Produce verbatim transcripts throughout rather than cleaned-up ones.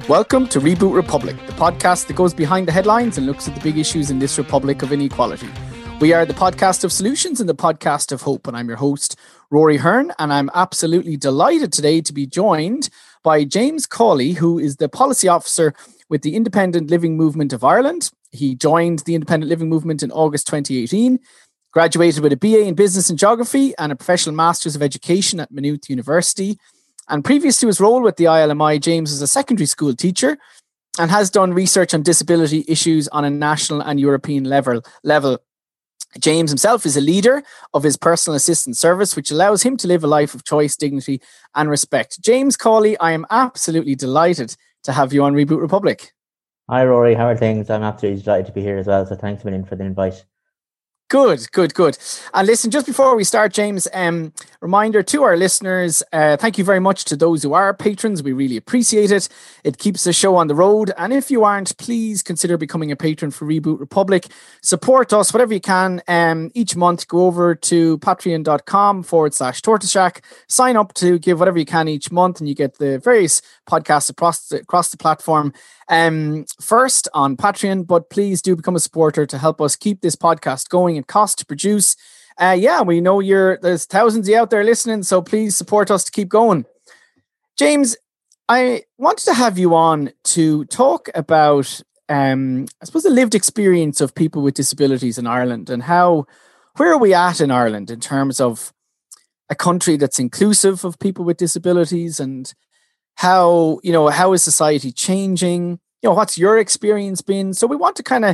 Welcome to Reboot Republic, the podcast that goes behind the headlines and looks at the big issues in this republic of inequality. We are the podcast of solutions and the podcast of hope, and I'm your host, Rory Hearn, and I'm absolutely delighted today to be joined by James Cawley, who is the policy officer with the Independent Living Movement of Ireland. He joined the Independent Living Movement in August twenty eighteen, graduated with a B A in Business and Geography and a Professional Masters of Education at Maynooth University. And previous to his role with the I L M I, James is a secondary school teacher and has done research on disability issues on a national and European level. level. James himself is a leader of his personal assistance service, which allows him to live a life of choice, dignity and respect. James Cawley, I am absolutely delighted to have you on Reboot Republic. Hi Rory, how are things? I'm absolutely delighted to be here as well, so thanks a million for the invite. Good, good, good. And listen, just before we start, James, um, reminder to our listeners, uh, thank you very much to those who are patrons. We really appreciate it. It keeps the show on the road. And if you aren't, please consider becoming a patron for Reboot Republic. Support us, whatever you can. Um, each month, go over to patreon.com forward slash Tortoise Shack. Sign up to give whatever you can each month, and you get the various podcasts across the, across the platform. Um, first on Patreon, but please do become a supporter to help us keep this podcast going and cost to produce. Uh, yeah, we know you're there's thousands of you out there listening, so please support us to keep going. James, I wanted to have you on to talk about, um, I suppose, the lived experience of people with disabilities in Ireland and how, where are we at in Ireland in terms of a country that's inclusive of people with disabilities, and how, you know, how is society changing? You know, what's your experience been? So we want to kind of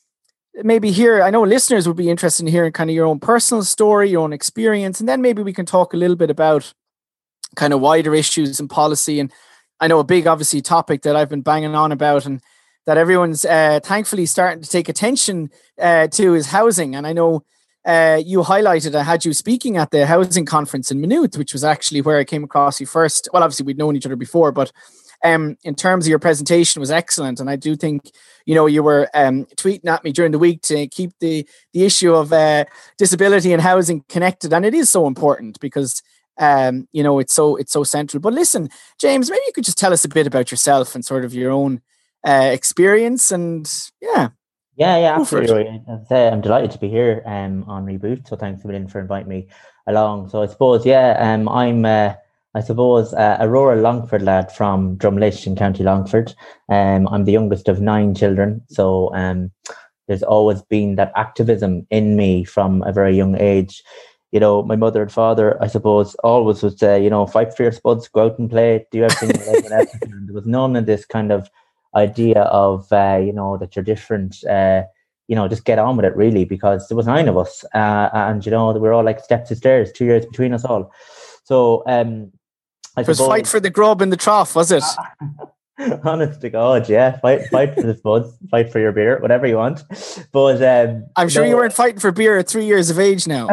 maybe hear, I know listeners would be interested in hearing kind of your own personal story, your own experience, and then maybe we can talk a little bit about kind of wider issues and policy. And I know a big, obviously, topic that I've been banging on about and that everyone's uh, thankfully starting to take attention uh, to is housing. And I know uh, you highlighted, I had you speaking at the housing conference in Maynooth, which was actually where I came across you first. Well, obviously we'd known each other before, but Um, in terms of your presentation was excellent. And I do think, you know, you were um, tweeting at me during the week to keep the, the issue of uh, disability and housing connected. And it is so important because, um, you know, it's so, it's so central. But listen, James, maybe you could just tell us a bit about yourself and sort of your own uh, experience and yeah. Yeah, yeah, absolutely. I'm delighted to be here um, on Reboot. So thanks a million for inviting me along. So I suppose, yeah, um, I'm... Uh, I suppose uh, a rural Longford lad from Drumlish in County Longford. Um, I'm the youngest of nine children, so um, there's always been that activism in me from a very young age. You know, my mother and father, I suppose, always would say, you know, fight for your spuds, go out and play, do everything. There was none of this kind of idea of, uh, you know, that you're different. Uh, you know, just get on with it, really, because there was nine of us, uh, and you know, we were all like steps of stairs, two years between us all. So, um. I it was suppose, fight for the grub in the trough, was it? Honest to God, yeah. Fight fight for the spuds, fight for your beer, whatever you want. But um, I'm sure no, you weren't fighting for beer at three years of age now.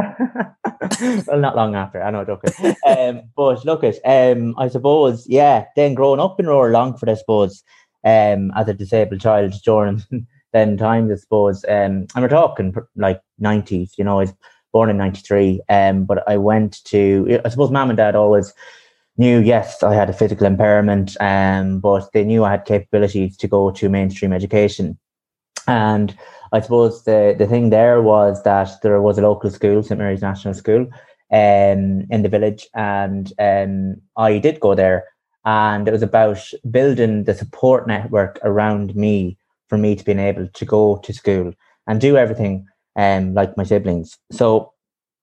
Well, not long after, I know, joking. um, but look at, um, I suppose, yeah, then growing up in rural Longford, I suppose, um, as a disabled child during then times, I suppose, um, and we're talking like nineties, you know, I was born in ninety-three, um, but I went to, I suppose mum and dad always knew, yes, I had a physical impairment, um, but they knew I had capabilities to go to mainstream education. And I suppose the, the thing there was that there was a local school, Saint Mary's National School, um, in the village. And um, I did go there. And it was about building the support network around me for me to be able to go to school and do everything um, like my siblings. So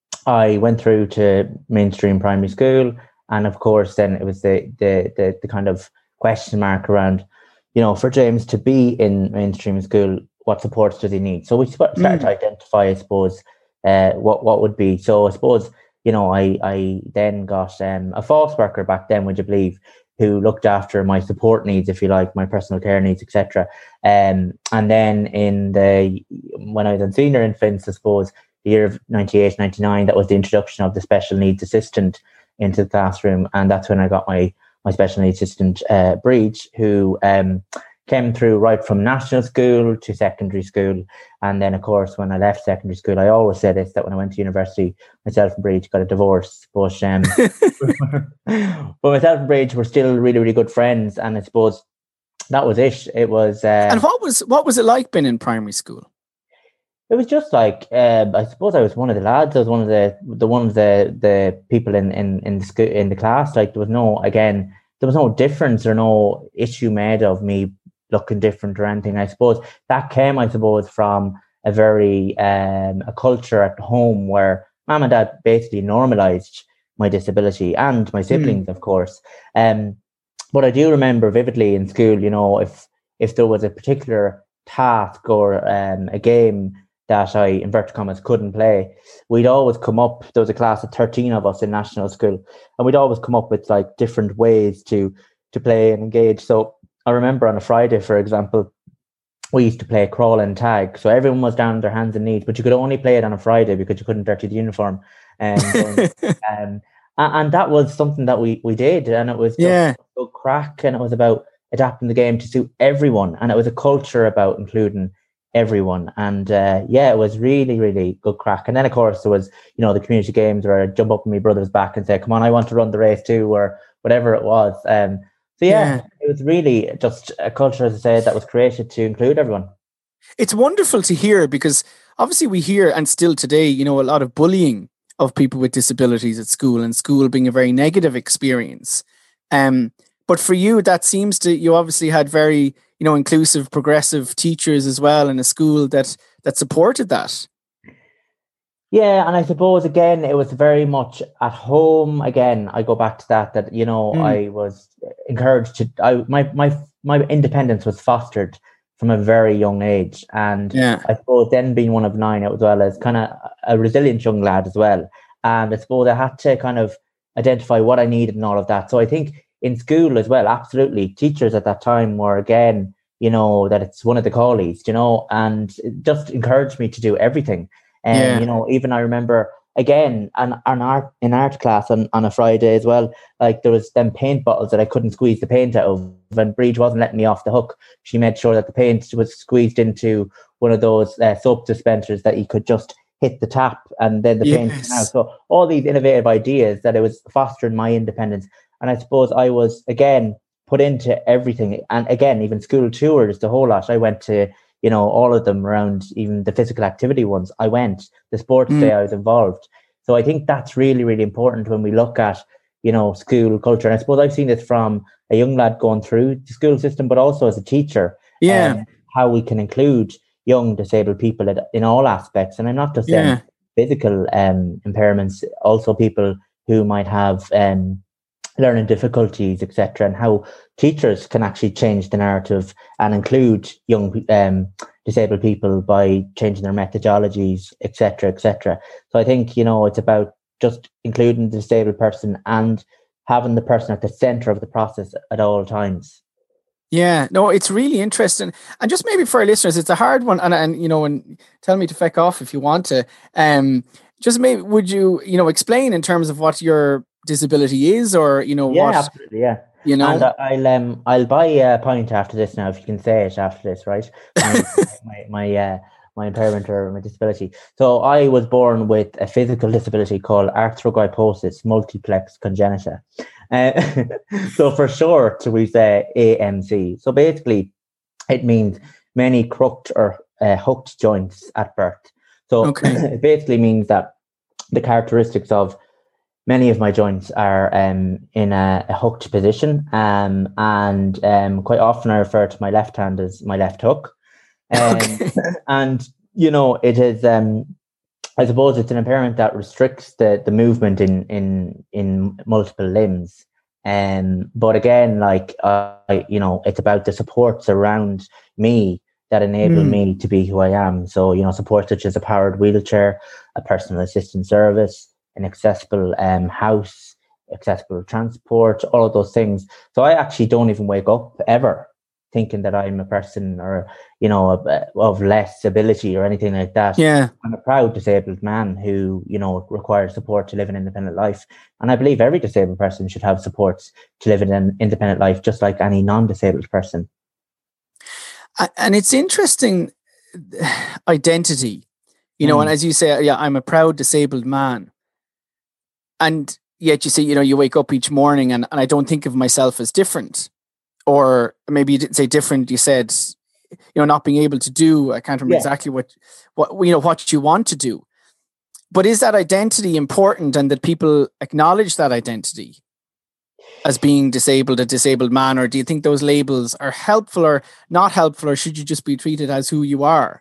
I went through to mainstream primary school. And of course, then it was the, the the the kind of question mark around, you know, for James to be in mainstream school, what supports does he need? So we started mm. to identify, I suppose, uh, what what would be. So I suppose, you know, I I then got um, a false worker back then, would you believe, who looked after my support needs, if you like, my personal care needs, et cetera. Um, and then in the when I was in senior infants, I suppose, the year of ninety-eight, ninety-nine, that was the introduction of the special needs assistant into the classroom, and that's when I got my my special needs assistant, uh, Breach, who um, came through right from national school to secondary school. And then, of course, when I left secondary school, I always said this, that when I went to university, myself and Breach got a divorce. But, um, but myself and Breach were still really, really good friends. And I suppose that was it. It was. Uh, and what was what was it like being in primary school? It was just like uh, I suppose I was one of the lads. I was one of the the one of the the people in in in the school, in the class. Like there was no again, there was no difference or no issue made of me looking different or anything. I suppose that came, I suppose, from a very um, a culture at home where mum and dad basically normalized my disability and my siblings, mm. of course. Um, but I do remember vividly in school, you know, if if there was a particular task or um, a game that I, inverted commas, couldn't play, we'd always come up, there was a class of thirteen of us in national school, and we'd always come up with like different ways to to play and engage. So I remember on a Friday, for example, we used to play crawl and tag. So everyone was down on their hands and knees, but you could only play it on a Friday because you couldn't dirty the uniform. And um, and that was something that we we did, and it was just yeah. a crack, and it was about adapting the game to suit everyone, and it was a culture about including everyone. And uh, yeah, it was really, really good crack. And then of course there was, you know, the community games where I'd jump up on my brother's back and say, come on, I want to run the race too, or whatever it was. Um, so yeah, yeah, it was really just a culture, as I said, that was created to include everyone. It's wonderful to hear, because obviously we hear, and still today, you know, a lot of bullying of people with disabilities at school, and school being a very negative experience. Um, but for you, that seems to, you obviously had very, you know, inclusive, progressive teachers as well in a school that that supported that. Yeah, and I suppose again it was very much at home. Again, I go back to that. That you know, mm. I was encouraged to. I my my my independence was fostered from a very young age, and yeah. I suppose then being one of nine as well as kind of a resilient young lad as well. And I suppose I had to kind of identify what I needed and all of that. So I think in school as well, absolutely, teachers at that time were again, you know, that it's one of the callies, you know, and it just encouraged me to do everything. And, yeah. you know, even I remember, again, an, an art, in art class on, on a Friday as well, like there was them paint bottles that I couldn't squeeze the paint out of, and Bridge wasn't letting me off the hook. She made sure that the paint was squeezed into one of those uh, soap dispensers that you could just hit the tap and then the yes. paint came out. So all these innovative ideas that it was fostering my independence. And I suppose I was, again, put into everything. And again, even school tours, the whole lot. I went to, you know, all of them around, even the physical activity ones. I went, the sports mm. day, I was involved. So I think that's really, really important when we look at, you know, school culture. And I suppose I've seen this from a young lad going through the school system, but also as a teacher. Yeah. Um, how we can include young disabled people in all aspects. And I'm not just saying yeah. physical um, impairments, also people who might have um, learning difficulties, et cetera, and how teachers can actually change the narrative and include young um, disabled people by changing their methodologies, et cetera, et cetera. So I think, you know, it's about just including the disabled person and having the person at the center of the process at all times. Yeah, no, it's really interesting. And just maybe for our listeners, it's a hard one. And, and you know, and tell me to feck off if you want to. Um, just maybe, would you, you know, explain in terms of what your disability is, or, you know, yeah, what, absolutely, yeah. You know, and uh, I'll um I'll buy a pint after this now, if you can say it after this, right? My my my, uh, my impairment or my disability. So I was born with a physical disability called arthrogryposis multiplex congenita. Uh, so for short, we say A M C. So basically, it means many crooked or uh, hooked joints at birth. So okay. It basically means that the characteristics of many of my joints are um, in a, a hooked position, um, and um, quite often I refer to my left hand as my left hook. Um, okay. And, you know, it is, um, I suppose it's an impairment that restricts the, the movement in, in, in multiple limbs. Um, but again, like, uh, I, you know, it's about the supports around me that enable mm. me to be who I am. So, you know, support such as a powered wheelchair, a personal assistant service, an accessible um, house, accessible transport, all of those things. So I actually don't even wake up ever thinking that I'm a person or, you know, of, of less ability or anything like that. Yeah. I'm a proud disabled man who, you know, requires support to live an independent life. And I believe every disabled person should have supports to live an independent life, just like any non-disabled person. And it's interesting, identity, you know, mm. and as you say, yeah, I'm a proud disabled man. And yet you say, you know, you wake up each morning and, and I don't think of myself as different or maybe you didn't say different. You said, you know, not being able to do. I can't remember yeah. exactly what, what you know, what you want to do. But is that identity important, and that people acknowledge that identity as being disabled, a disabled man? Or do you think those labels are helpful or not helpful, or should you just be treated as who you are?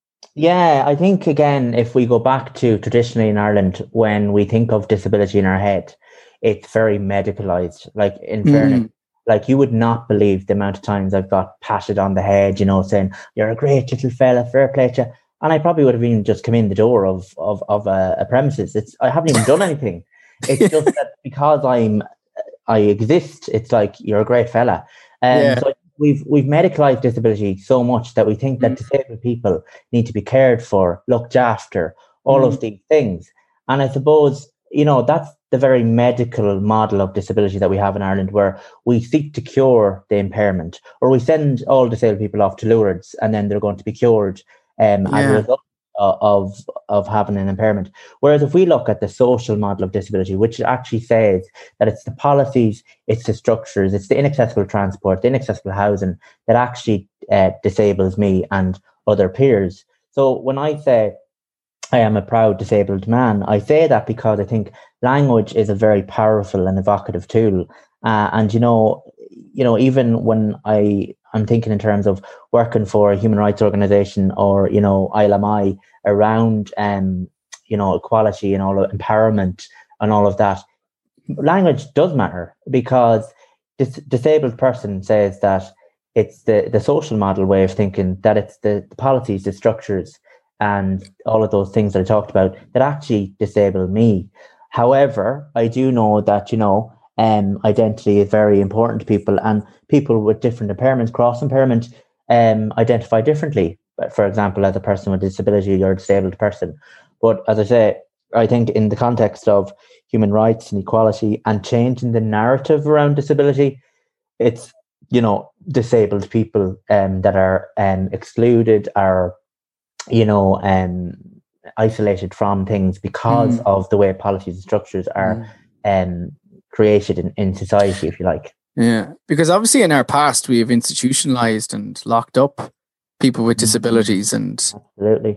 Yeah, I think, again, if we go back to traditionally in Ireland, when we think of disability in our head, it's very medicalized. Like, in mm. fairness, like, you would not believe the amount of times I've got patted on the head, you know, saying, "You're a great little fella, fair play to you." And I probably would have even just come in the door of of of a, a premises. It's I haven't even done anything. It's just that because I'm I exist, it's like, "You're a great fella." Um, yeah. So we've we've medicalized disability so much that we think that mm. disabled people need to be cared for, looked after, all mm. of these things. And I suppose, you know, that's the very medical model of disability that we have in Ireland, where we seek to cure the impairment, or we send all disabled people off to Lourdes and then they're going to be cured um, yeah. as a result of of having an impairment. Whereas if we look at the social model of disability, which actually says that it's the policies, it's the structures, it's the inaccessible transport, the inaccessible housing that actually uh, disables me and other peers. So when I say I am a proud disabled man, I say that because I think language is a very powerful and evocative tool. Uh, and, you know, you know, even when I I'm thinking in terms of working for a human rights organization, or, you know, I L M I, around, um, you know, equality and all of empowerment and all of that, language does matter, because this disabled person says that it's the, the social model way of thinking, that it's the, the policies, the structures, and all of those things that I talked about that actually disable me. However, I do know that, you know, um, identity is very important to people, and people with different impairments, cross impairment, um, identify differently. For example, as a person with disability, you're a disabled person. But as I say, I think in the context of human rights and equality and changing the narrative around disability, it's, you know, disabled people um, that are um, excluded, are, you know, um, isolated from things because mm. of the way policies and structures are mm. um, created in, in society, if you like. Yeah, because obviously in our past we have institutionalized and locked up people with disabilities, and absolutely,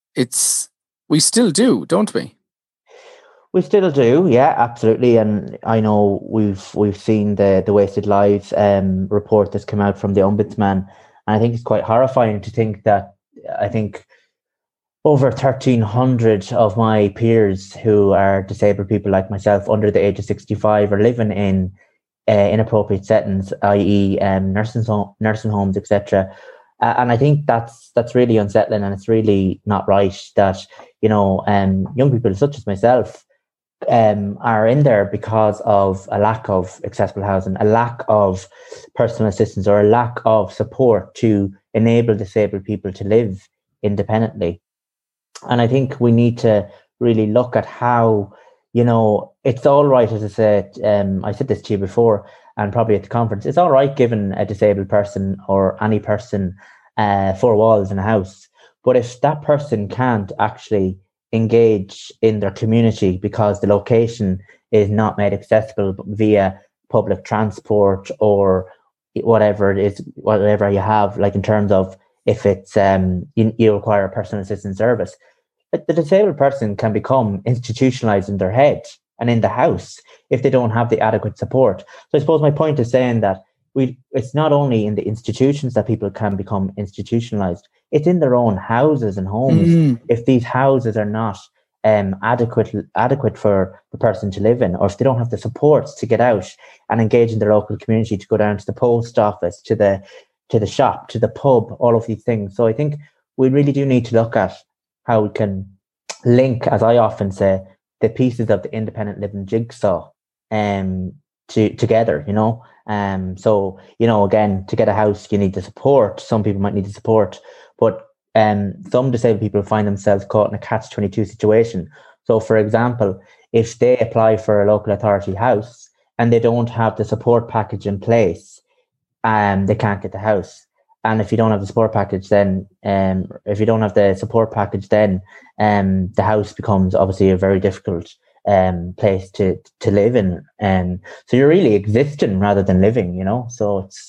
it's we still do, don't we? We still do, yeah, absolutely. And I know we've we've seen the the Wasted Lives um, report that's come out from the Ombudsman, and I think it's quite horrifying to think that I think over thirteen hundred of my peers who are disabled people like myself under the age of sixty-five are living in uh, inappropriate settings, that is, um, nursing home, nursing homes, et cetera. Uh, and I think that's that's really unsettling, and it's really not right that, you know, um, young people such as myself um, are in there because of a lack of accessible housing, a lack of personal assistance, or a lack of support to enable disabled people to live independently. And I think we need to really look at how, you know, it's all right, as I said, um, I said this to you before, and probably at the conference, it's all right giving a disabled person or any person uh, four walls in a house. But if that person can't actually engage in their community because the location is not made accessible via public transport or whatever it is, whatever you have, like in terms of if it's um, you, you require a personal assistance service, the disabled person can become institutionalized in their head and in the house if they don't have the adequate support. So I suppose my point is saying that we it's not only in the institutions that people can become institutionalized, it's in their own houses and homes. Mm. If these houses are not um, adequate adequate for the person to live in, or if they don't have the supports to get out and engage in their local community, to go down to the post office, to the to the shop, to the pub, all of these things. So I think we really do need to look at how we can link, as I often say, the pieces of the independent living jigsaw um, to, together, you know. Um, so, you know, again, to get a house, you need the support. Some people might need the support, but um, some disabled people find themselves caught in a catch twenty-two situation. So, for example, if they apply for a local authority house and they don't have the support package in place, um, they can't get the house. And if you don't have the support package, then um, if you don't have the support package, then um, the house becomes obviously a very difficult um, place to to live in. And so you're really existing rather than living, you know. So it's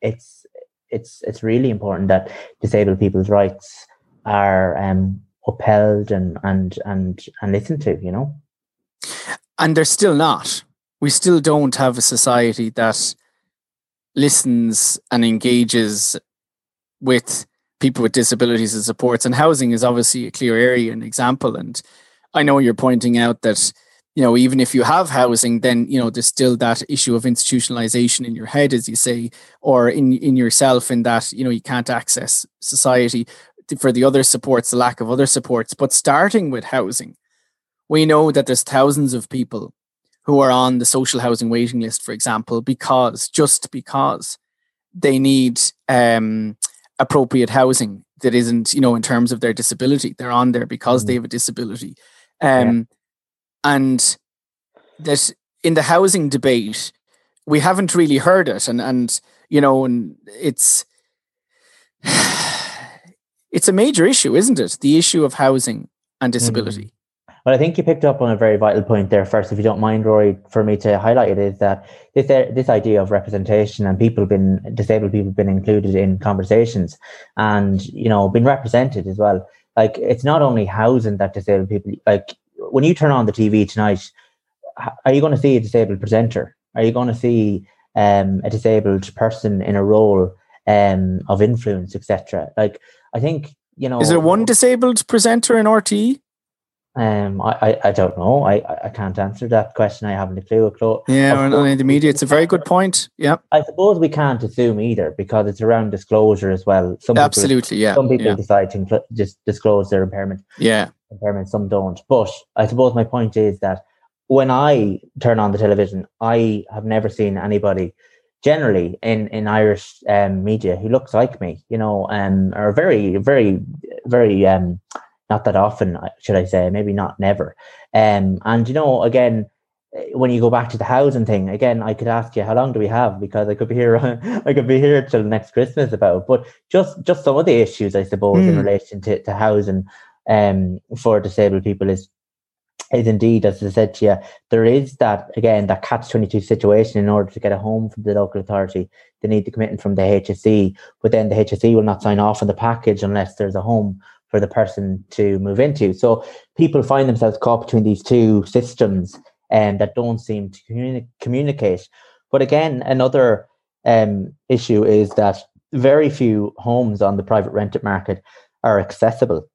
it's it's it's really important that disabled people's rights are um, upheld and and and and listened to, you know. And they're still not. We still don't have a society that listens and engages with people with disabilities and supports. And housing is obviously a clear area, an example. And I know you're pointing out that, you know, even if you have housing, then, you know, there's still that issue of institutionalization in your head, as you say, or in, in yourself, in that, you know, you can't access society for the other supports, the lack of other supports. But starting with housing, we know that there's thousands of people who are on the social housing waiting list, for example, because, just because they need um, appropriate housing that isn't, you know, in terms of their disability. They're on there because mm. they have a disability. Um, yeah. And that in the housing debate, we haven't really heard it. And, and you know, and it's, it's a major issue, isn't it? The issue of housing and disability. Mm. Well, I think you picked up on a very vital point there first, if you don't mind, Rory, for me to highlight it, is that this this idea of representation and people been disabled people been included in conversations and, you know, been represented as well. Like, it's not only housing that disabled people, like when you turn on the T V tonight, are you going to see a disabled presenter? Are you going to see um, a disabled person in a role um, of influence, et cetera? Like, I think, you know... Is there one disabled presenter in R T E? Um, I, I, I don't know. I, I can't answer that question. I haven't a clue. Yeah, or in the media, it's a very good point. Yeah. I suppose we can't assume either, because it's around disclosure as well. Some Absolutely, people, yeah. Some people yeah. decide to incl- just disclose their impairment. Yeah. Impairment, some don't. But I suppose my point is that when I turn on the television, I have never seen anybody generally in, in Irish um, media who looks like me, you know, um, or very, very, very... Um, not that often, should I say, maybe not never. Um, and, you know, again, when you go back to the housing thing, again, I could ask you, how long do we have? Because I could be here, I could be here till next Christmas about it. But just, just some of the issues, I suppose, mm. in relation to, to housing um, for disabled people is, is indeed, as I said to you, there is that, again, that catch twenty-two situation. In order to get a home from the local authority, they need the commitment from the H S E, but then the H S E will not sign off on the package unless there's a home for the person to move into. So people find themselves caught between these two systems and um, that don't seem to communi- communicate. But again, another um, issue is that very few homes on the private rented market are accessible.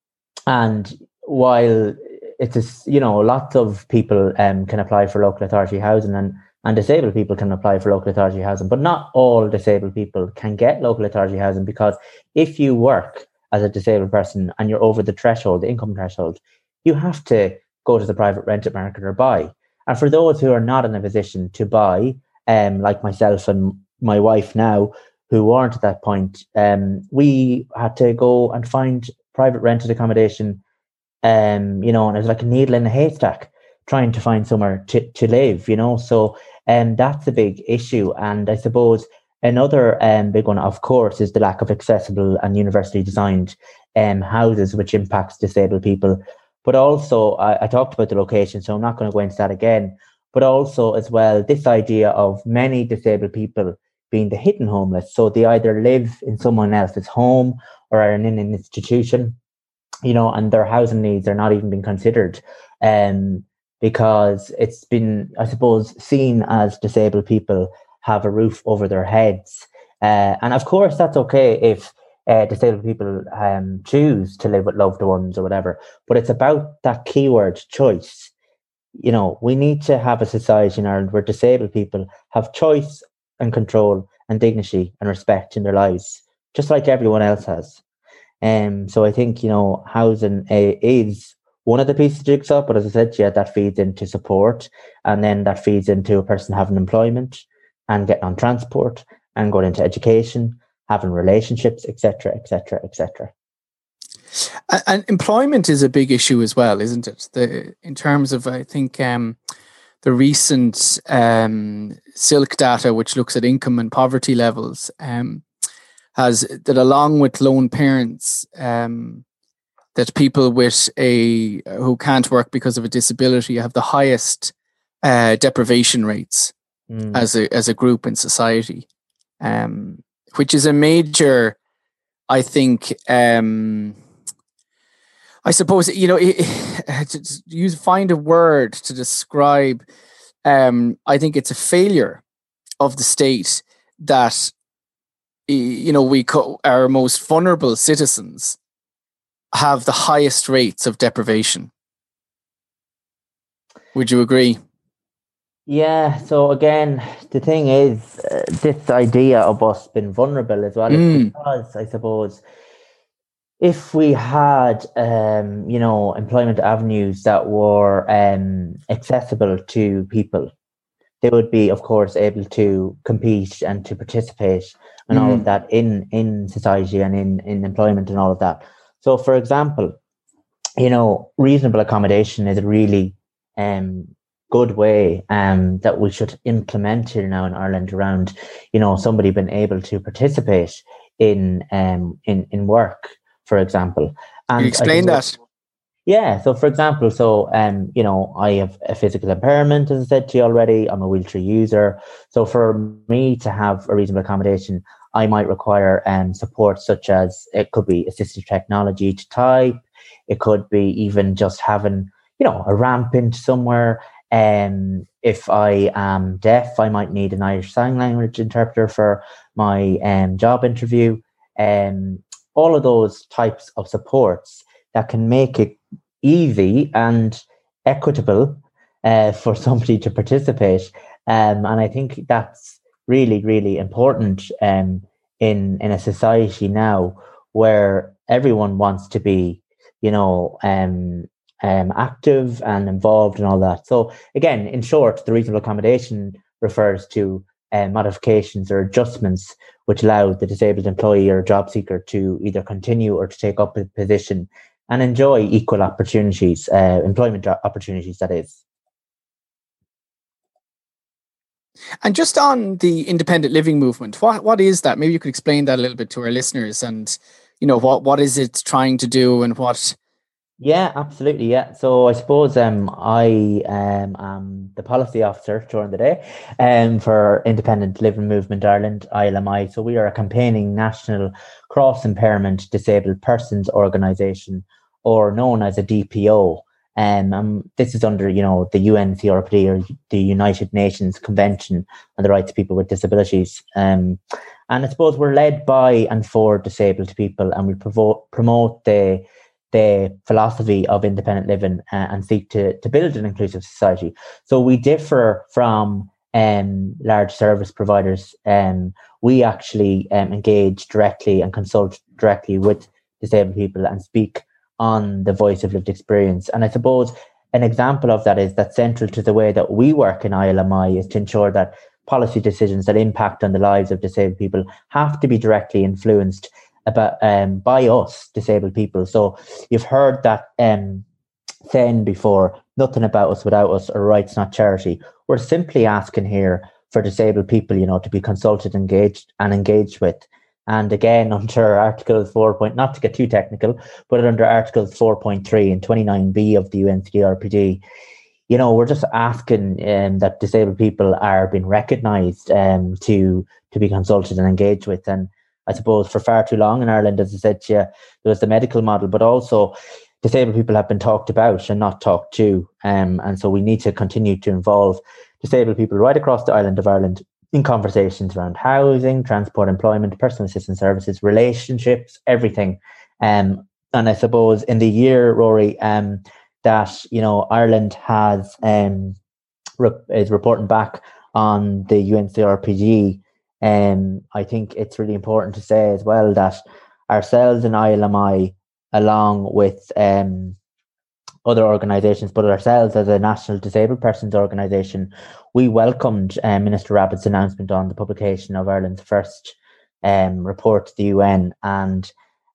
And while it's, a, you know, lots of people um, can apply for local authority housing, and, and disabled people can apply for local authority housing, but not all disabled people can get local authority housing, because if you work as a disabled person and you're over the threshold, the income threshold, you have to go to the private rented market or buy. And for those who are not in a position to buy, um, like myself and my wife now, who aren't at that point, um, we had to go and find private rented accommodation, um, you know, and it was like a needle in a haystack trying to find somewhere to, to live, you know. So um, that's a big issue. And I suppose another um, big one, of course, is the lack of accessible and universally designed um, houses, which impacts disabled people. But also, I, I talked about the location, so I'm not going to go into that again. But also, as well, this idea of many disabled people being the hidden homeless. So they either live in someone else's home or are in an institution, you know, and their housing needs are not even being considered. Um, because it's been, I suppose, seen as disabled people have a roof over their heads. Uh, and of course, that's okay if uh, disabled people um, choose to live with loved ones or whatever. But it's about that keyword choice. You know, we need to have a society in Ireland where disabled people have choice and control and dignity and respect in their lives, just like everyone else has. Um, so I think, you know, housing uh, is one of the pieces of the jigsaw, but as I said, yeah, that feeds into support, and then that feeds into a person having employment and getting on transport and going into education, having relationships, et cetera, et cetera, et cetera. And employment is a big issue as well, isn't it? The in terms of, I think, um, the recent um, SILC data, which looks at income and poverty levels, um, has that along with lone parents, um, that people with a who can't work because of a disability have the highest uh, deprivation rates. Mm. as a as a group in society. um, which is a major, I think, um, I suppose, you know, you find a word to describe, um, I think it's a failure of the state that, you know, we co- our most vulnerable citizens have the highest rates of deprivation. Would you agree? Yeah, so again, the thing is, uh, this idea of us being vulnerable as well, Mm. is because, I suppose, if we had, um, you know, employment avenues that were um, accessible to people, they would be, of course, able to compete and to participate and mm. all of that in, in society and in, in employment and all of that. So, for example, you know, reasonable accommodation is a really um, good way um, that we should implement here now in Ireland around, you know, somebody being able to participate in um, in, in work, for example. And you explain suppose, that. Yeah. So, for example, so, um, you know, I have a physical impairment, as I said to you already. I'm a wheelchair user. So for me to have a reasonable accommodation, I might require um, support such as it could be assistive technology to type. It could be even just having, you know, a ramp into somewhere. Um, if I am deaf, I might need an Irish Sign Language interpreter for my um, job interview. Um, all of those types of supports that can make it easy and equitable uh, for somebody to participate. Um, and I think that's really, really important um, in, in a society now where everyone wants to be, you know, um, um, active and involved and all that. So again, in short, the reasonable accommodation refers to uh, modifications or adjustments which allow the disabled employee or job seeker to either continue or to take up a position and enjoy equal opportunities, uh, employment opportunities, that is. And just on the independent living movement, what what is that? Maybe you could explain that a little bit to our listeners, and you know what what is it trying to do, and what? Yeah, absolutely. Yeah. So I suppose um I um am the policy officer during the day um for Independent Living Movement Ireland, I L M I. So we are a campaigning national cross impairment disabled persons organisation, or known as a D P O. Um, um, this is under, you know, the U N C R P D, or the United Nations Convention on the Rights of People with Disabilities. Um, and I suppose we're led by and for disabled people, and we provo- promote the the philosophy of independent living uh, and seek to, to build an inclusive society. So we differ from um, large service providers. Um, we actually um, engage directly and consult directly with disabled people and speak on the voice of lived experience. And I suppose an example of that is that central to the way that we work in I L M I is to ensure that policy decisions that impact on the lives of disabled people have to be directly influenced about um, by us disabled people. So you've heard that um, saying before, nothing about us without us, or rights not charity. We're simply asking here for disabled people, you know, to be consulted, engaged and engaged with. And again, under Article four point, not to get too technical, but under Articles four point three and twenty-nine B of the U N C R P D, you know, we're just asking um, that disabled people are being recognised um, to to be consulted and engaged with. And I suppose for far too long in Ireland, as I said to you, there was the medical model, but also disabled people have been talked about and not talked to. Um, and so we need to continue to involve disabled people right across the island of Ireland in conversations around housing, transport, employment, personal assistance services, relationships, everything. Um, and I suppose in the year, Rory, um, that, you know, Ireland has um, re- is reporting back on the U N C R P D. Um, I think it's really important to say as well that ourselves in I L M I, along with um, other organisations, but ourselves as a National Disabled Persons Organisation, we welcomed uh, Minister Rabbitt's announcement on the publication of Ireland's first um, report to the U N. And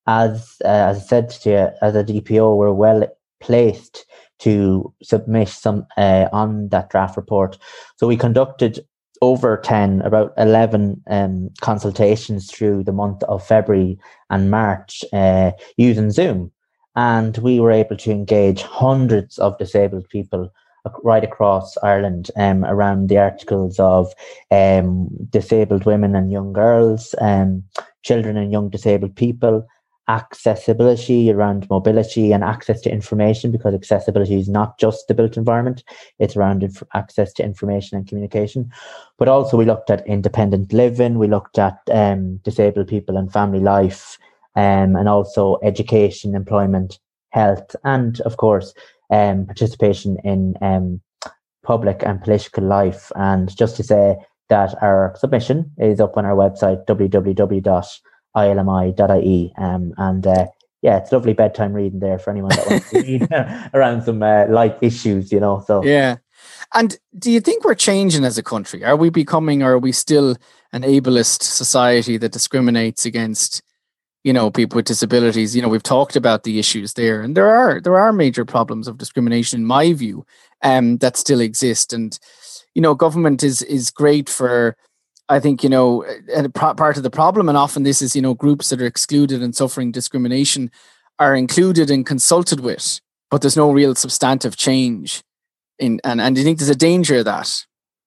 as uh, as I said to you, as a D P O, we're well placed to submit some uh, on that draft report. So we conducted over ten, about eleven um, consultations through the month of February and March uh, using Zoom. And we were able to engage hundreds of disabled people right across Ireland um, around the articles of um, disabled women and young girls, um, children and young disabled people, accessibility around mobility and access to information, because accessibility is not just the built environment, it's around inf- access to information and communication. But also we looked at independent living, we looked at um, disabled people and family life, um, and also education, employment, health, and of course um, participation in um, public and political life. And just to say that our submission is up on our website, w w w dot i l m i dot i e, um, and uh, yeah, it's lovely bedtime reading there for anyone that wants to read around some uh, light issues, you know. So yeah. And do you think we're changing as a country? Are we becoming, or are we still an ableist society that discriminates against, you know, people with disabilities? You know, we've talked about the issues there, and there are there are major problems of discrimination, in my view, um, that still exist. And you know, government is is great for, I think, you know, a part of the problem, and often this is, you know, groups that are excluded and suffering discrimination are included and consulted with, but there's no real substantive change. In and and do you think there's a danger of that?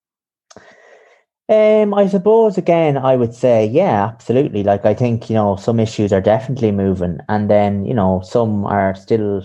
Um, I suppose, again, I would say, yeah, absolutely. Like, I think, you know, some issues are definitely moving, and then, you know, some are still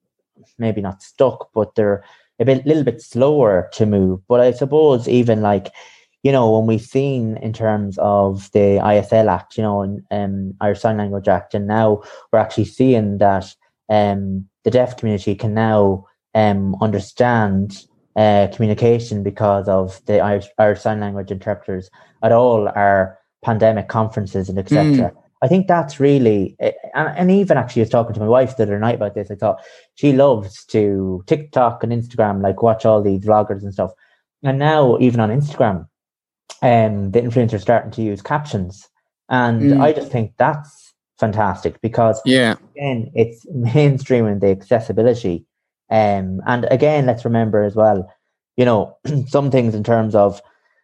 maybe not stuck, but they're a bit, little bit slower to move. But I suppose even like, you know, when we've seen in terms of the I S L Act, you know, and um, Irish Sign Language Act, and now we're actually seeing that um, the deaf community can now um, understand uh, communication because of the Irish, Irish Sign Language interpreters at all our pandemic conferences and et cetera. Mm. I think that's really, and, and even actually I was talking to my wife the other night about this. I thought she loves to TikTok and Instagram, like watch all these vloggers and stuff. And now even on Instagram, um, the influencers are starting to use captions. And mm. I just think that's fantastic because, yeah, again, it's mainstreaming the accessibility. Um, and again, let's remember as well, you know, some things in terms of,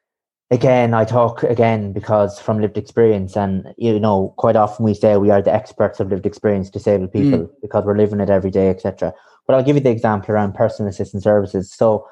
again, I talk again because from lived experience, and, you know, quite often we say we are the experts of lived experience, disabled people, mm. because we're living it every day, et cetera. But I'll give you the example around personal assistance services. So,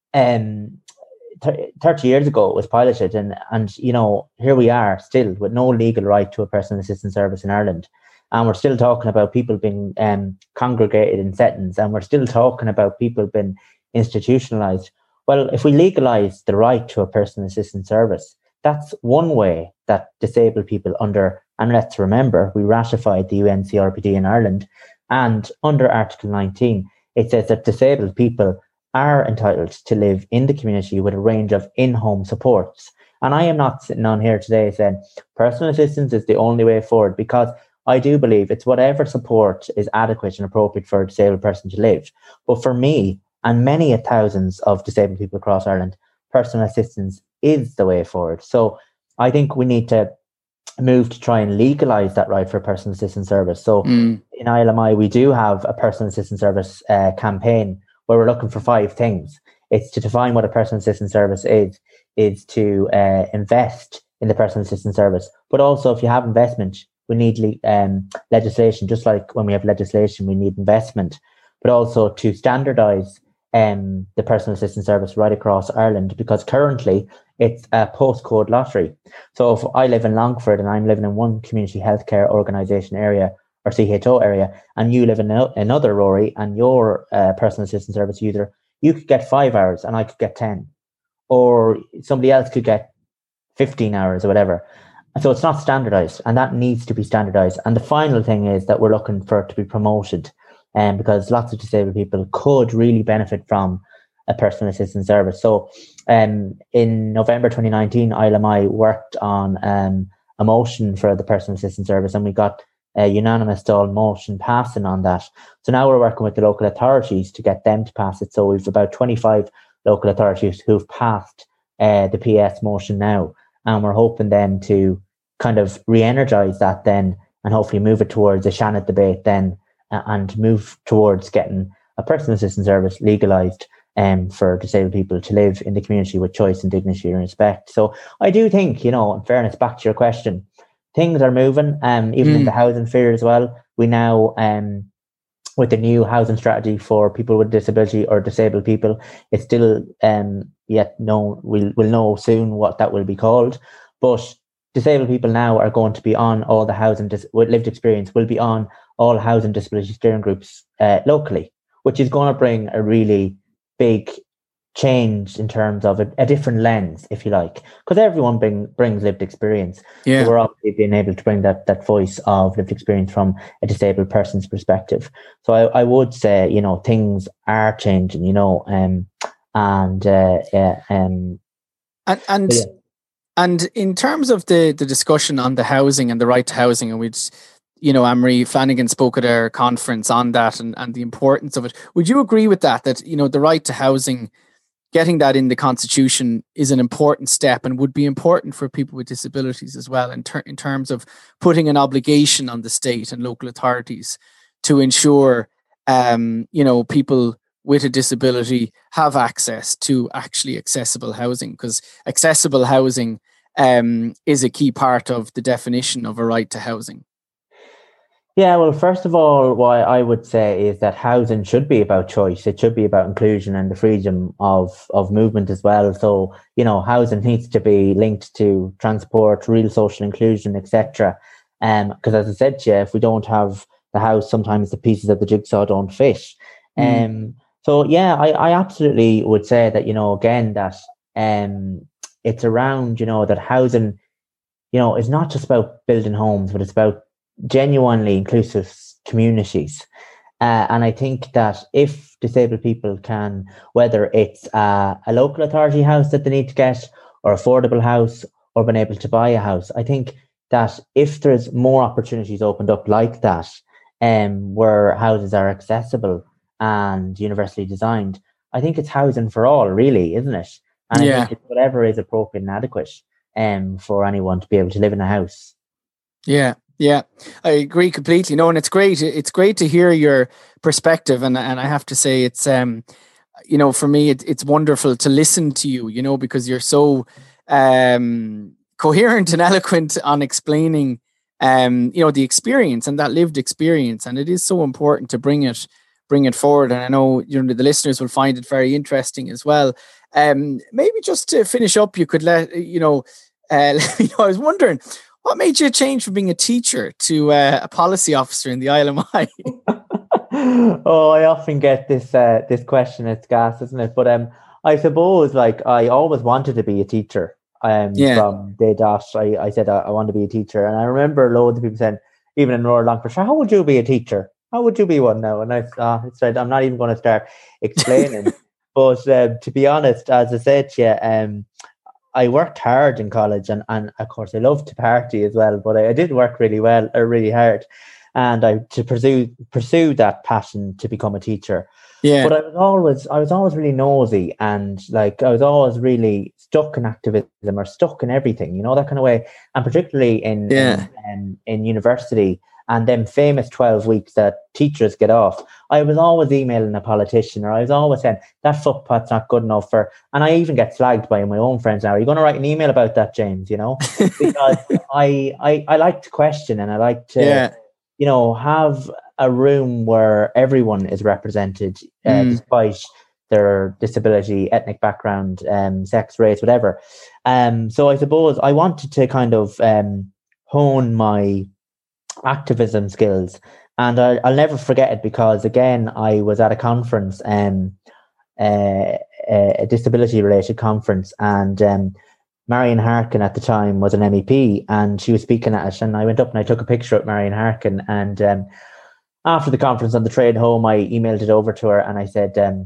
um, th- thirty years ago it was piloted, and, and, you know, here we are still with no legal right to a personal assistance service in Ireland. And we're still talking about people being um, congregated in settings, and we're still talking about people being institutionalized. Well, if we legalise the right to a personal assistance service, that's one way that disabled people under, and let's remember, we ratified the U N C R P D in Ireland, and under Article nineteen, it says that disabled people are entitled to live in the community with a range of in-home supports. And I am not sitting on here today saying personal assistance is the only way forward, because I do believe it's whatever support is adequate and appropriate for a disabled person to live. But for me, and many thousands of disabled people across Ireland, personal assistance is the way forward. So I think we need to move to try and legalise that right for a personal assistance service. So mm. in I L M I, we do have a personal assistance service uh, campaign where we're looking for five things. It's to define what a personal assistance service is, is to uh, invest in the personal assistance service. But also, if you have investment, we need um, legislation, just like when we have legislation, we need investment, but also to standardise um, the personal assistance service right across Ireland, because currently it's a postcode lottery. So if I live in Longford and I'm living in one community healthcare organisation area or C H O area, and you live in another, Rory, and your uh, personal assistance service user, you could get five hours and I could get ten, or somebody else could get fifteen hours or whatever. So it's not standardized, and that needs to be standardized. And the final thing is that we're looking for it to be promoted, um, because lots of disabled people could really benefit from a personal assistance service. So um, in November twenty nineteen, I L M I worked on um, a motion for the personal assistance service, and we got a unanimous Dáil motion passing on that. So now we're working with the local authorities to get them to pass it. So we've about twenty-five local authorities who've passed uh, the P S motion now. And we're hoping then to kind of re-energise that then, and hopefully move it towards a Shannon debate then, uh, and move towards getting a personal assistance service legalised um, for disabled people to live in the community with choice and dignity and respect. So I do think, you know, in fairness, back to your question, things are moving, um, even mm. in the housing sphere as well. We now um, with the new housing strategy for people with disability or disabled people. It's still um, yet no, we'll, we'll know soon what that will be called. But disabled people now are going to be on all the housing, dis- with lived experience, will be on all housing disability steering groups uh, locally, which is going to bring a really big change in terms of a, a different lens, if you like, because everyone bring, brings lived experience. Yeah. So we're obviously being able to bring that that voice of lived experience from a disabled person's perspective. So I, I would say, you know, things are changing, you know, um, and uh, yeah, um, and and, yeah. and in terms of the the discussion on the housing and the right to housing, and we just, you know, Anne-Marie Flanagan spoke at our conference on that and, and the importance of it. Would you agree with that, that, you know, the right to housing, getting that in the Constitution is an important step and would be important for people with disabilities as well, in, ter- in terms of putting an obligation on the state and local authorities to ensure, um, you know, people with a disability have access to actually accessible housing, because accessible housing um, is a key part of the definition of a right to housing. Yeah, well, first of all, what I would say is that housing should be about choice. It should be about inclusion and the freedom of, of movement as well. So, you know, housing needs to be linked to transport, real social inclusion, et cetera. Um, because as I said to you, if we don't have the house, sometimes the pieces of the jigsaw don't fit. Mm. Um, so, yeah, I, I absolutely would say that, you know, again, that um, it's around, you know, that housing, you know, is not just about building homes, but it's about genuinely inclusive communities. Uh, and I think that if disabled people can, whether it's uh, a local authority house that they need to get, or affordable house, or being able to buy a house, I think that if there's more opportunities opened up like that, um, where houses are accessible and universally designed, I think it's housing for all, really, isn't it? And Yeah. I think it's whatever is appropriate and adequate um, for anyone to be able to live in a house. Yeah. Yeah, I agree completely. No, and it's great. It's great to hear your perspective, and and I have to say, it's um, you know, for me, it, it's wonderful to listen to you. You know, because you're so um coherent and eloquent on explaining, um, you know, the experience and that lived experience, and it is so important to bring it bring it forward. And I know, you know, the listeners will find it very interesting as well. Um, maybe just to finish up, you could let you know, uh, you know, I was wondering, what made you change from being a teacher to uh, a policy officer in the Isle of Man? Oh, I often get this uh, this question. It's gas, isn't it? But um, I suppose like I always wanted to be a teacher. Um, Yeah. from day dot, I, I said I, I want to be a teacher, and I remember loads of people saying, even in Royal Longford, how would you be a teacher? How would you be one now? And I uh, said, I'm not even going to start explaining. But uh, to be honest, as I said to you, um. I worked hard in college, and, and of course I loved to party as well, but I, I did work really well or really hard, and I to pursue pursue that passion to become a teacher. Yeah. But I was always I was always really nosy, and like I was always really stuck in activism or stuck in everything, you know, that kind of way. And particularly in Yeah. in, in, in university and them famous twelve weeks that teachers get off, I was always emailing a politician, or I was always saying that footpath's not good enough for, and I even get flagged by my own friends now. Are you going to write an email about that, James? You know, because I, I I like to question, and I like to, Yeah. you know, have a room where everyone is represented, uh, Mm. despite their disability, ethnic background, um, sex, race, whatever. Um, so I suppose I wanted to kind of um, hone my activism skills, and I, I'll never forget it, because again I was at a conference, um, uh, a disability related conference, and um, Marion Harkin at the time was an M E P, and she was speaking at it, and I went up and I took a picture with Marion Harkin, and um, after the conference on the train home I emailed it over to her, and I said, um,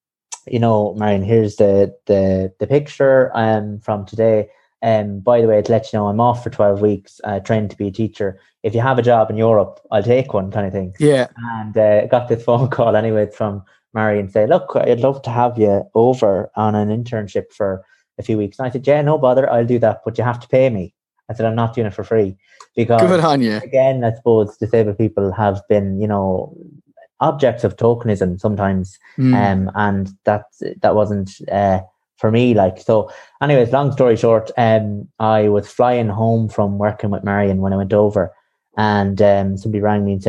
you know, Marion, here's the the the picture um from today. And um, by the way, to let you know, I'm off for twelve weeks, uh, training to be a teacher. If you have a job in Europe, I'll take one, kind of thing. Yeah. And uh, got this phone call anyway from Marion, say, look, I'd love to have you over on an internship for a few weeks. And I said, yeah, no bother, I'll do that, but you have to pay me. I said, I'm not doing it for free. Because, Good on you. again, I suppose disabled people have been, you know, objects of tokenism sometimes. Mm. Um, and that, that wasn't... Uh, for me, like, so anyways, long story short, um, I was flying home from working with Marion when I went over, and um, somebody rang me and said,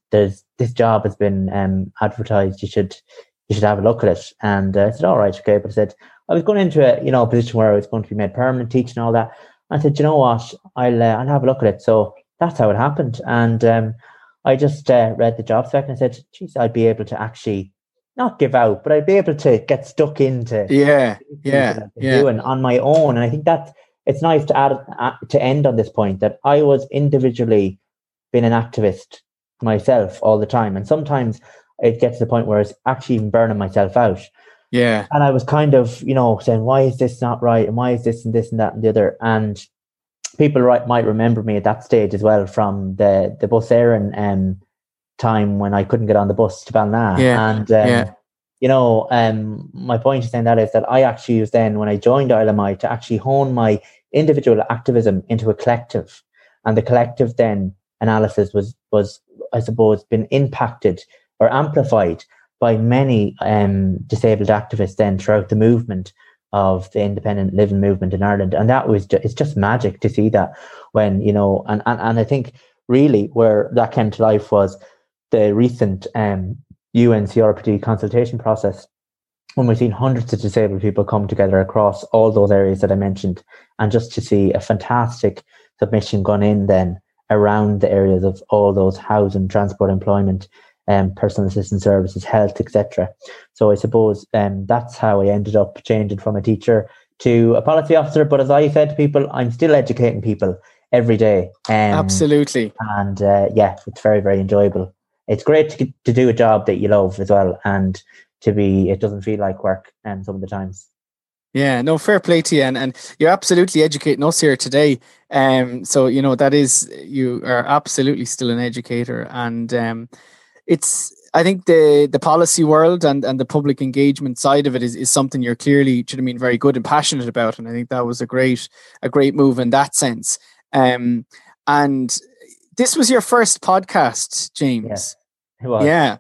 there's this job has been um, advertised. You should you should have a look at it. And uh, I said, all right, okay. But I said I was going into a you know a position where I was going to be made permanent, teaching and all that. I said, you know what, I'll uh, I'll have a look at it. So that's how it happened. And um, I just uh, read the job spec and I said, geez, I'd be able to actually not give out, but I'd be able to get stuck into yeah, yeah, yeah, doing on my own. And I think that it's nice to add uh, to end on this point that I was individually being an activist myself all the time, and sometimes it gets to the point where it's actually even burning myself out. Yeah, and I was kind of, you know, saying, why is this not right, and why is this and this and that and the other, and people right might remember me at that stage as well from the the bus Éireann um time when I couldn't get on the bus to Ballina. Yeah. And um, yeah. you know, um, my point is saying that is that I actually used then when I joined I L M I to actually hone my individual activism into a collective, and the collective then analysis was was I suppose been impacted or amplified by many um, disabled activists then throughout the movement of the independent living movement in Ireland. And that was just, it's just magic to see that when, you know, and, and, and I think really where that came to life was the recent um, U N C R P D consultation process, when we've seen hundreds of disabled people come together across all those areas that I mentioned, and just to see a fantastic submission gone in then around the areas of all those housing, transport, employment, um, personal assistance services, health, et cetera. So I suppose um, that's how I ended up changing from a teacher to a policy officer. But as I said to people, I'm still educating people every day. Um, Absolutely. And uh, yeah, it's very, very enjoyable. It's great to, to do a job that you love as well, and to be, it doesn't feel like work um, some of the times. Yeah, no, fair play to you. And, and you're absolutely educating us here today. Um, so, you know, that is, you are absolutely still an educator. And um, it's, I think the the policy world and, and the public engagement side of it is, is something you're clearly, you know what I mean, very good and passionate about. And I think that was a great, a great move in that sense. Um, and this was your first podcast, James. Yeah. It was. Yeah.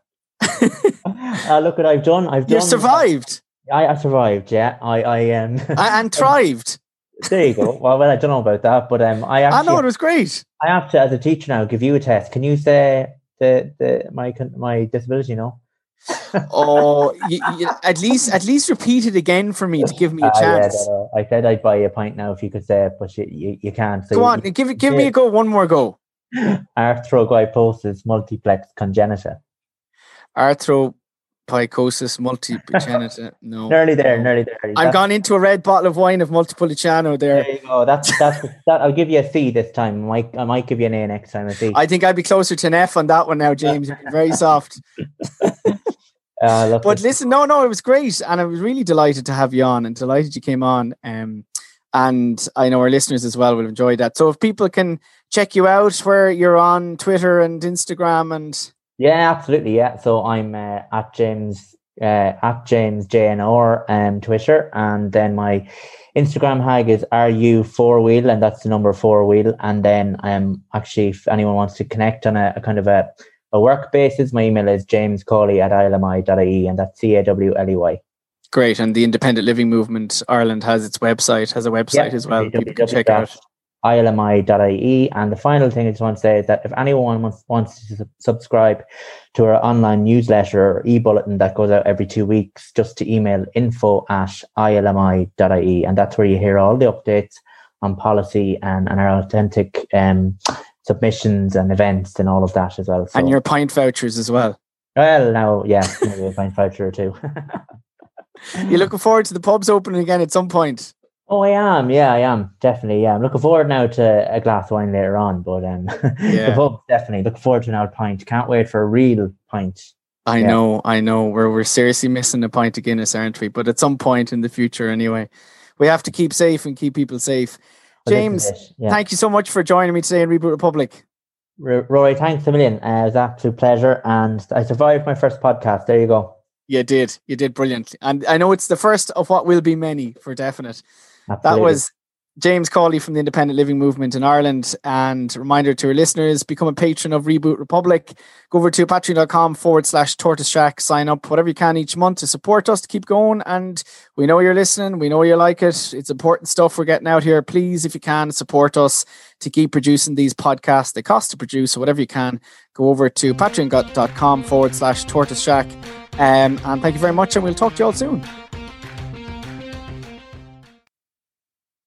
uh, look what I've done. I've done. You survived. I, I survived, yeah. I, I um and, and thrived. There you go. Well, well, I don't know about that, but um, I actually. I know it was great. I have to, as a teacher now, give you a test. Can you say the the my my disability? No. oh, you, you, at least at least repeat it again for me to give me a uh, chance. Yeah, I said I'd buy you a pint now if you could say it, but you you, you can't. So go you, on, you, give it. Give me a go. One more go. Arthrogryposis multiplex congenita. Arthropsychosis multiplicanita. No. Nearly there, nearly there. I'm that's, gone into a red bottle of wine of Multipoliciano there. There you go. That's that's that. I'll give you a C this time. I might, I might give you an A next time. A C. I think I'd be closer to an F on that one now, James. You're very soft. uh, but listen, no, no, it was great, and I was really delighted to have you on, and delighted you came on. Um, and I know our listeners as well will enjoy that. So if people can check you out, where you're on Twitter and Instagram and. Yeah, absolutely. Yeah. So I'm uh, at James uh, at James J N R um Twitter, and then my Instagram hag is R U four wheel, and that's the number four wheel. And then um actually, if anyone wants to connect on a, a kind of a, a work basis, my email is jamescawley at I L M I dot I E, and that's C A W L E Y. Great. And the Independent Living Movement Ireland has its website, has a website yeah, as well. People can check out. I L M I dot I E. And the final thing I just want to say is that if anyone wants, wants to subscribe to our online newsletter or e-bulletin that goes out every two weeks, just to email info at I L M I dot I E. And that's where you hear all the updates on policy and, and our authentic um, submissions and events and all of that as well. So, and your pint vouchers as well. Well, now, yeah, maybe a pint voucher or two. You're looking forward to the pubs opening again at some point? Oh, I am. Yeah, I am. Definitely. Yeah. I'm looking forward now to a glass of wine later on, but um, yeah. the pub, definitely. Looking forward to an old pint. Can't wait for a real pint. I yeah. know, I know. We're, we're seriously missing a pint of Guinness, aren't we? But at some point in the future, anyway, we have to keep safe and keep people safe. But James, yeah. thank you so much for joining me today in Reboot Republic. R- Rory, thanks a million. Uh, it was an absolute pleasure. And I survived my first podcast. There you go. You did. You did brilliantly. And I know it's the first of what will be many, for definite. Absolutely. That was James Cawley from the Independent Living Movement in Ireland. And reminder to our listeners, become a patron of Reboot Republic. Go over to patreon.com forward slash Tortoise Shack. Sign up whatever you can each month to support us to keep going. And we know you're listening. We know you like it. It's important stuff we're getting out here. Please, if you can, support us to keep producing these podcasts. They cost to produce, so whatever you can, go over to patreon.com forward slash Tortoise Shack. Um, and thank you very much, and we'll talk to you all soon.